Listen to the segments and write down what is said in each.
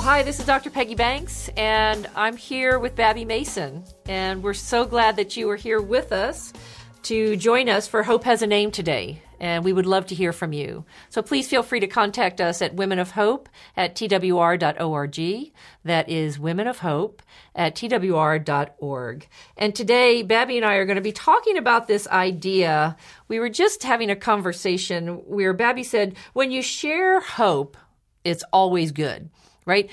Hi, this is Dr. Peggy Banks, and I'm here with Babby Mason. And we're so glad that you are here with us to join us for Hope Has a Name today. And we would love to hear from you. So please feel free to contact us at womenofhope@twr.org. That is womenofhope@twr.org. And today, Babby and I are going to be talking about this idea. We were just having a conversation where Babby said, when you share hope, it's always good. Right?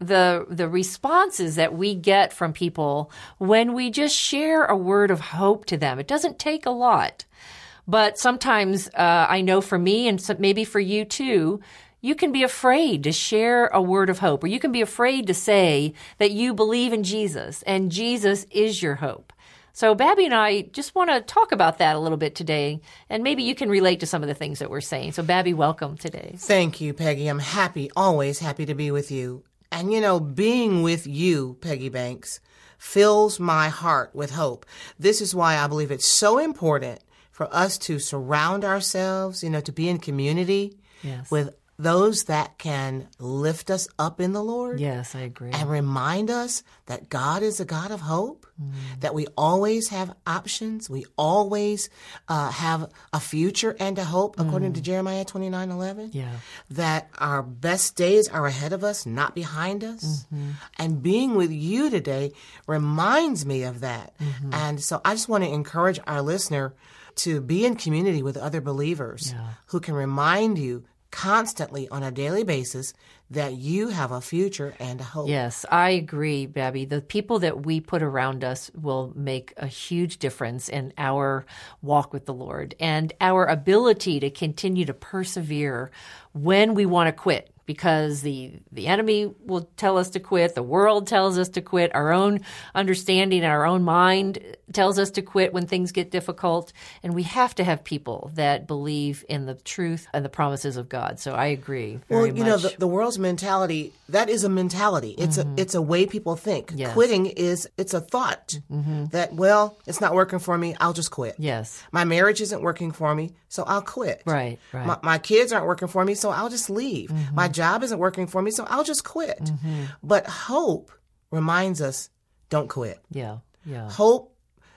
The responses that we get from people when we just share a word of hope to them, it doesn't take a lot. But sometimes I know for me and maybe for you too, you can be afraid to share a word of hope, or you can be afraid to say that you believe in Jesus and Jesus is your hope. So Babby and I just want to talk about that a little bit today, and maybe you can relate to some of the things that we're saying. So Babby, welcome today. Thank you, Peggy. I'm always happy to be with you. And, you know, being with you, Peggy Banks, fills my heart with hope. This is why I believe it's so important for us to surround ourselves, to be in community with those that can lift us up in the Lord. Yes, I agree. And remind us that God is a God of hope, that we always have options. We always have a future and a hope, according to Jeremiah 29:11. Yeah. That our best days are ahead of us, not behind us. And being with you today reminds me of that. And so I just want to encourage our listener to be in community with other believers who can remind you constantly on a daily basis that you have a future and a hope. Yes, I agree, Babby. The people that we put around us will make a huge difference in our walk with the Lord and our ability to continue to persevere when we want to quit. Because the enemy will tell us to quit, the world tells us to quit, our own understanding, our own mind tells us to quit when things get difficult, and we have to have people that believe in the truth and the promises of God. So I agree very much. The world's mentality, that is a mentality. It's a way people think. Yes. Quitting it's a thought that, it's not working for me, I'll just quit. Yes. My marriage isn't working for me, so I'll quit. Right. My kids aren't working for me, so I'll just leave. My job isn't working for me, so I'll just quit. But hope reminds us, don't quit. Yeah. Hope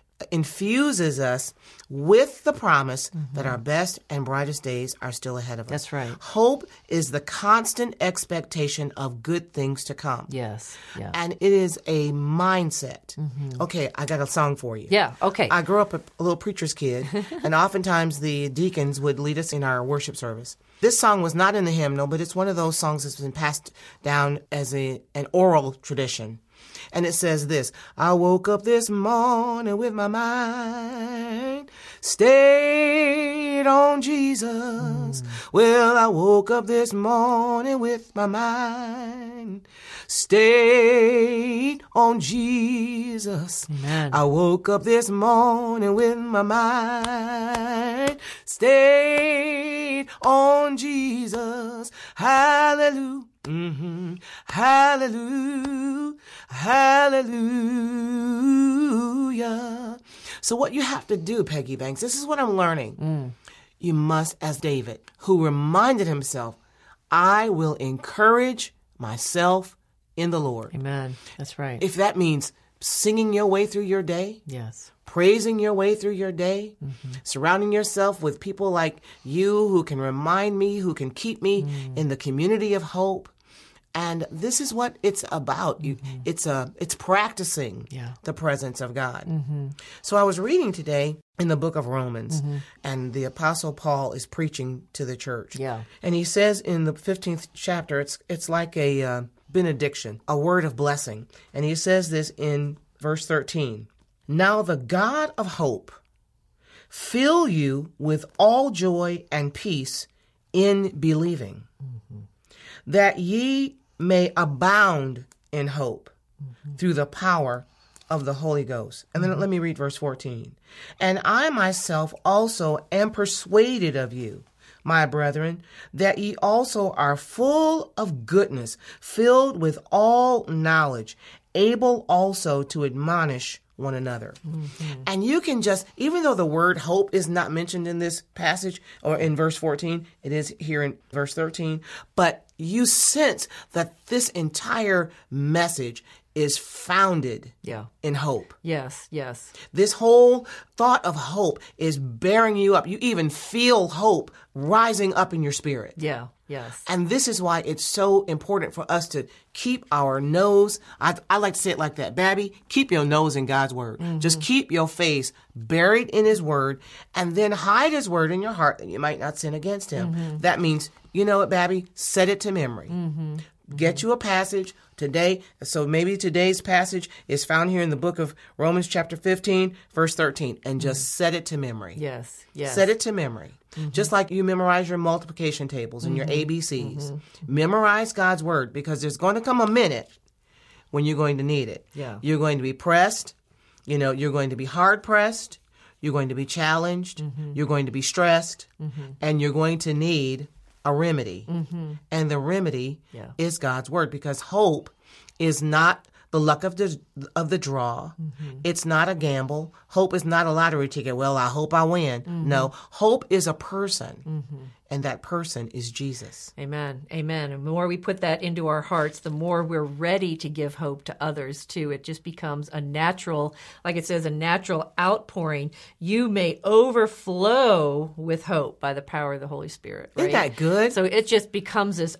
infuses us with the promise that our best and brightest days are still ahead of us. That's right. Hope is the constant expectation of good things to come. Yes. Yeah. And it is a mindset. Okay, I got a song for you. Yeah, okay. I grew up a little preacher's kid, and oftentimes the deacons would lead us in our worship service. This song was not in the hymnal, but it's one of those songs that's been passed down as an oral tradition. And it says this: I woke up this morning with my mind stayed on Jesus. Well, I woke up this morning with my mind stayed on Jesus. Amen. I woke up this morning with my mind stayed on Jesus. Hallelujah. Hallelujah. Hallelujah. So what you have to do, Peggy Banks, this is what I'm learning. You must, as David, who reminded himself, I will encourage myself in the Lord. Amen. That's right. If that means singing your way through your day, yes, praising your way through your day, surrounding yourself with people like you who can remind me, who can keep me in the community of hope. And this is what it's about. It's practicing the presence of God. So I was reading today in the book of Romans, and the Apostle Paul is preaching to the church. Yeah. And he says in the 15th chapter, it's like a benediction, a word of blessing. And he says this in verse 13. Now the God of hope fill you with all joy and peace in believing, that ye may abound in hope through the power of the Holy Ghost. And then let me read verse 14. And I myself also am persuaded of you, my brethren, that ye also are full of goodness, filled with all knowledge, able also to admonish one another. And you can just, even though the word hope is not mentioned in this passage or in verse 14, it is here in verse 13, but you sense that this entire message is founded in hope. Yes, yes. This whole thought of hope is bearing you up. You even feel hope rising up in your spirit. Yeah, yes. And this is why it's so important for us to keep our nose. I like to say it like that. Babby, keep your nose in God's word. Mm-hmm. Just keep your face buried in his word, and then hide his word in your heart that you might not sin against him. Mm-hmm. That means, you know what, Babby? Set it to memory. Mm-hmm. Get you a passage today. So maybe today's passage is found here in the book of Romans chapter 15, verse 13, and just set it to memory. Yes, yes. Set it to memory. Mm-hmm. Just like you memorize your multiplication tables and your ABCs. Mm-hmm. Memorize God's word, because there's going to come a minute when you're going to need it. Yeah. You're going to be pressed. You know, you're going to be hard pressed. You're going to be challenged. Mm-hmm. You're going to be stressed. Mm-hmm. And you're going to need a remedy. Mm-hmm. And the remedy is God's word, because hope is not the luck of the draw. Mm-hmm. It's not a gamble. Hope is not a lottery ticket. Well, I hope I win. Mm-hmm. No, hope is a person. Mm-hmm. And that person is Jesus. Amen. Amen. And the more we put that into our hearts, the more we're ready to give hope to others, too. It just becomes a natural, like it says, a natural outpouring. You may overflow with hope by the power of the Holy Spirit. Right? Isn't that good? So it just becomes this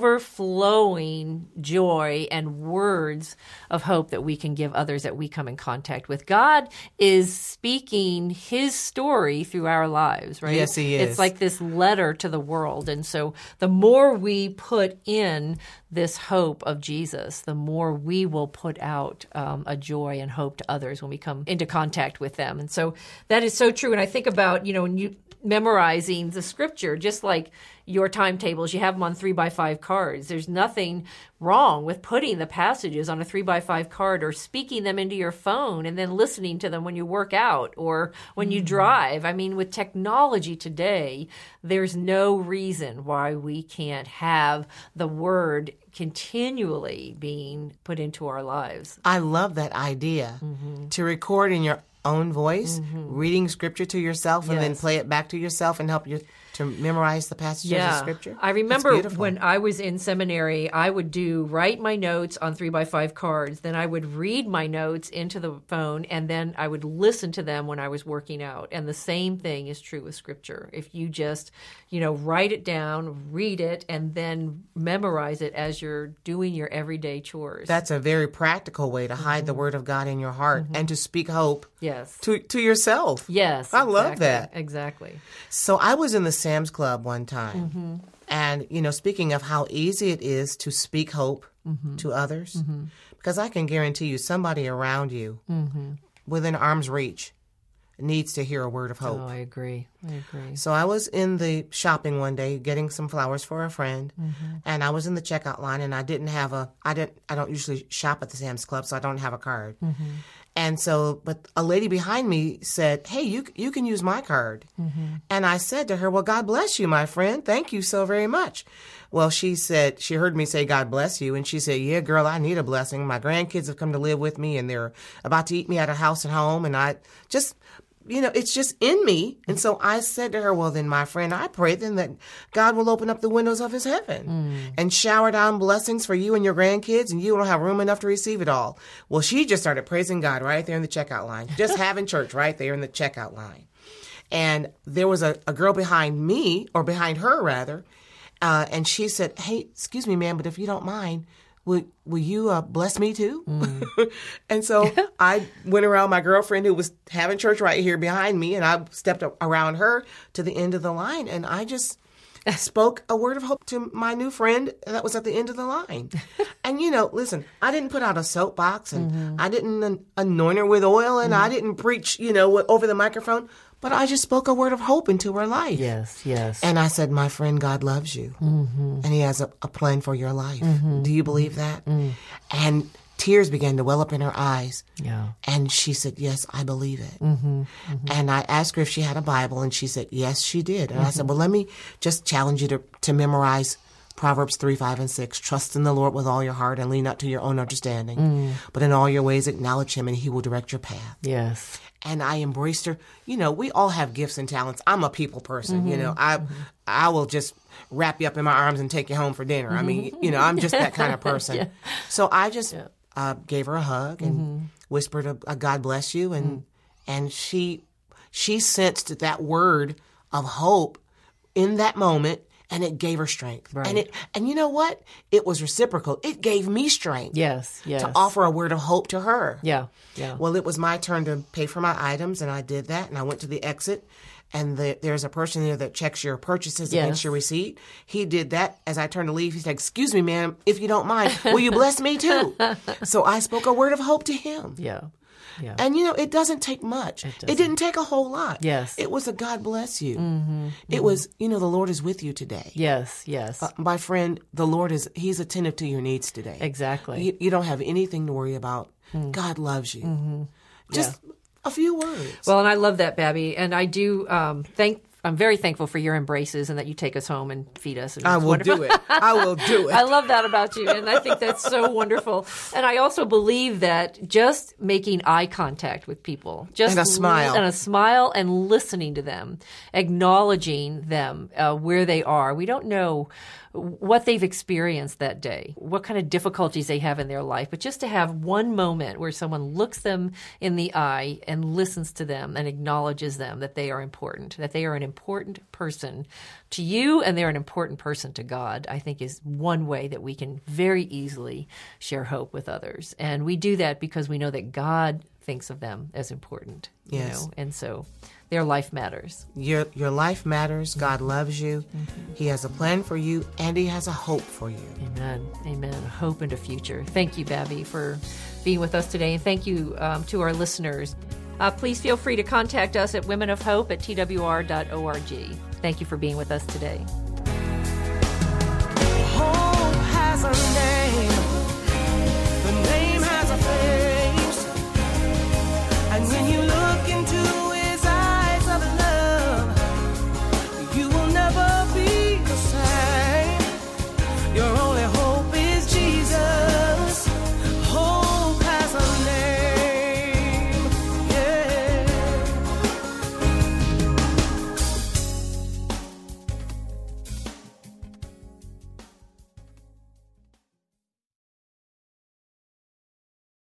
overflowing joy and words of hope that we can give others that we come in contact with. God is speaking his story through our lives, right? Yes, he is. It's like this letter to the world. And so the more we put in this hope of Jesus, the more we will put out a joy and hope to others when we come into contact with them. And so that is so true. And I think about, when you memorizing the scripture, just like your timetables, you have them on 3x5 cards. There's nothing wrong with putting the passages on a 3x5 card or speaking them into your phone and then listening to them when you work out or when you drive. I mean, with technology today, there's no reason why we can't have the word continually being put into our lives. I love that idea to record in your own voice, reading scripture to yourself, and then play it back to yourself and help you to memorize the passages of scripture. I remember when I was in seminary, I would write my notes on 3x5 cards. Then I would read my notes into the phone, and then I would listen to them when I was working out. And the same thing is true with scripture. If you just, write it down, read it, and then memorize it as you're doing your everyday chores. That's a very practical way to hide the word of God in your heart and to speak hope to yourself. Yes. I love that. Exactly. So I was in the Sam's Club one time. And, speaking of how easy it is to speak hope to others, because I can guarantee you somebody around you within arm's reach needs to hear a word of hope. Oh, I agree. So I was in the shopping one day getting some flowers for a friend, and I was in the checkout line, and I don't usually shop at the Sam's Club, so I don't have a card. And so, but a lady behind me said, "Hey, you can use my card." And I said to her, "Well, God bless you, my friend. Thank you so very much." Well, she said, she heard me say, "God bless you." And she said, "Yeah, girl, I need a blessing. My grandkids have come to live with me, and they're about to eat me out of house and home. And I just, it's just in me." And so I said to her, "Well, then, my friend, I pray then that God will open up the windows of his heaven and shower down blessings for you and your grandkids, and you don't have room enough to receive it all." Well, she just started praising God right there in the checkout line, just having church right there in the checkout line. And there was a girl behind me, or behind her rather, and she said, "Hey, excuse me, ma'am, but if you don't mind, will you bless me too?" And so I went around my girlfriend who was having church right here behind me, and I stepped around her to the end of the line, and I just spoke a word of hope to my new friend that was at the end of the line. And, listen, I didn't put out a soapbox, and I didn't anoint her with oil, and I didn't preach, over the microphone. But I just spoke a word of hope into her life. Yes, yes. And I said, "My friend, God loves you. And he has a plan for your life. Do you believe that?" And tears began to well up in her eyes. Yeah. And she said, "Yes, I believe it." And I asked her if she had a Bible, and she said, yes, she did. And I said, "Well, let me just challenge you to memorize Proverbs 3, 5, and 6. Trust in the Lord with all your heart and lean not to your own understanding. But in all your ways acknowledge him and he will direct your path. Yes. And I embraced her. You know, we all have gifts and talents. I'm a people person. You know, I will just wrap you up in my arms and take you home for dinner. I mean, you know, I'm just that kind of person. Yeah. So I just gave her a hug and whispered a God bless you. And she sensed that word of hope in that moment. And it gave her strength. Right. And you know what? It was reciprocal. It gave me strength. Yes. To offer a word of hope to her. Yeah. Well, it was my turn to pay for my items, and I did that. And I went to the exit, and there's a person there that checks your purchases against your receipt. He did that. As I turned to leave, he said, "Excuse me, ma'am, if you don't mind, will you bless me too?" So I spoke a word of hope to him. Yeah. And, you know, it doesn't take much. It didn't take a whole lot. Yes. It was a God bless you. It was, you know, the Lord is with you today. Yes. My friend, the Lord he's attentive to your needs today. Exactly. You don't have anything to worry about. God loves you. Just a few words. Well, and I love that, Babby. And I do I'm very thankful for your embraces and that you take us home and feed us. I will do it. I will do it. I love that about you, and I think that's so wonderful. And I also believe that just making eye contact with people, just and a smile, and listening to them, acknowledging them where they are. We don't know what they've experienced that day, what kind of difficulties they have in their life, but just to have one moment where someone looks them in the eye and listens to them and acknowledges them, that they are important, that they are an important person to you and they're an important person to God, I think is one way that we can very easily share hope with others. And we do that because we know that God thinks of them as important. Yes. You know? And so their life matters. Your life matters. God loves you. He has a plan for you, and he has a hope for you. Amen. Amen. Hope and a future. Thank you, Babby, for being with us today. And thank you to our listeners. Please feel free to contact us at womenofhope@twr.org. Thank you for being with us today. Hope has a name.